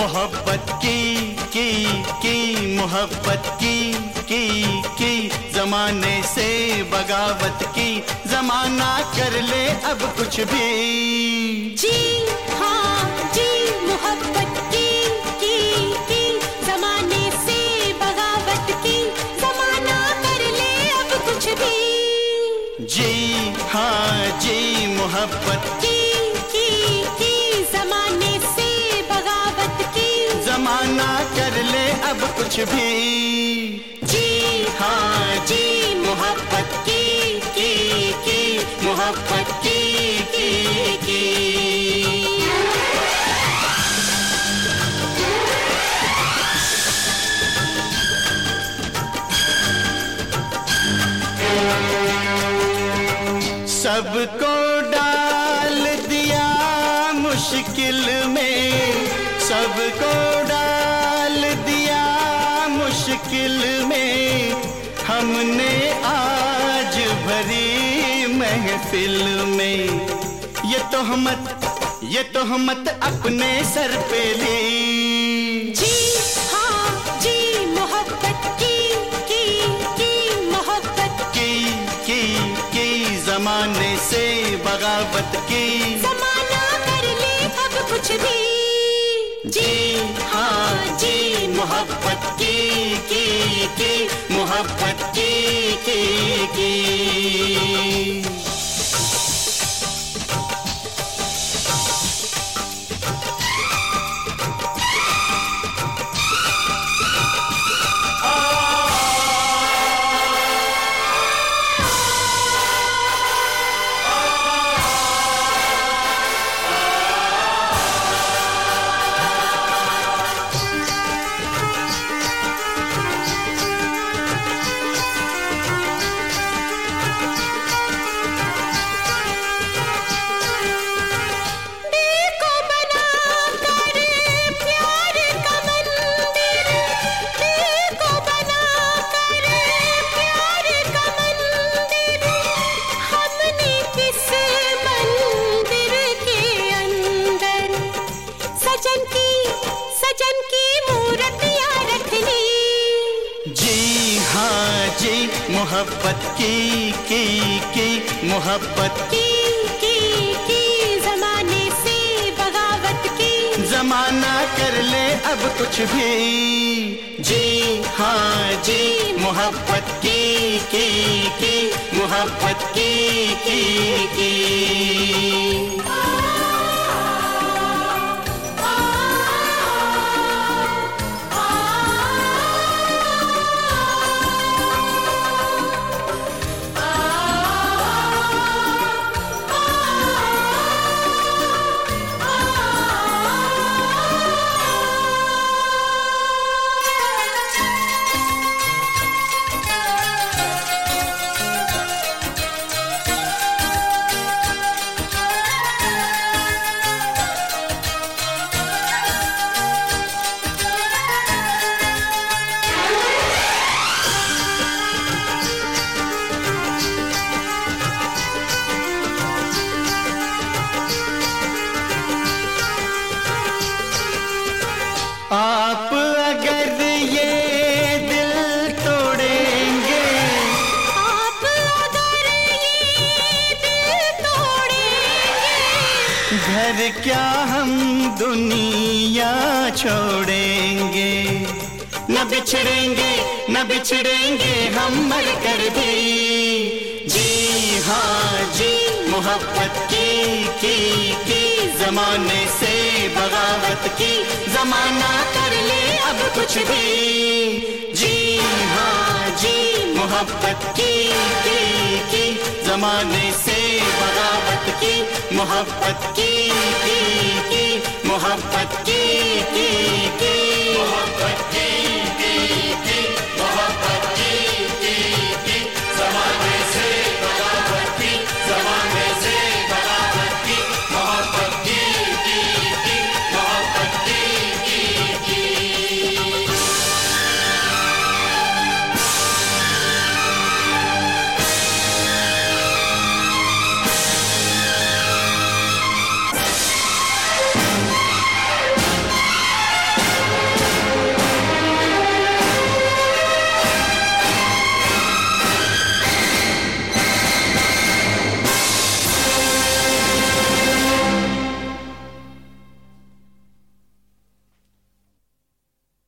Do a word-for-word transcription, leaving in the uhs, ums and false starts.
मोहब्बत की की की मोहब्बत की की की जमाने से बगावत की, जमाना कर ले अब कुछ भी। जी हाँ जी मोहब्बत की की की जमाने से बगावत की, जमाना कर ले अब कुछ भी। जी हाँ जी मोहब्बत की की की जमाने से बगावत की, जमाना कर ले अब कुछ भी। जी हाँ जी मोहब्बत की की की मोहब्बत की की की सबको डाल दिया मुश्किल में, सबको डाल दिया मुश्किल में, हमने आज भरी महफिल में ये तोहमत ये तोहमत अपने सर पे ली। जी हाँ जी मोहब्बत की की की मोहब्बत की की की जमाने से बगावत की, जमाना कर ले अब कुछ भी। जी हाँ जी मोहब्बत की की की मोहब्बत की की की मोहब्बत की की की मोहब्बत की की की जमाने से बगावत की, जमाना कर ले अब कुछ भी। जी हाँ जी मोहब्बत की की की मोहब्बत की की की आप अगर ये दिल तोड़ेंगे, आप अगर ये दिल तोड़ेंगे, घर क्या हम दुनिया छोड़ेंगे। न बिछड़ेंगे न बिछड़ेंगे हम मर कर भी। जी हाँ जी मोहब्बत की की की जमाने से बगावत की, जमाना कर ले अब कुछ भी। जी हाँ जी मोहब्बत की की की जमाने से बगावत की, मोहब्बत की की की मोहब्बत की की की मोहब्बत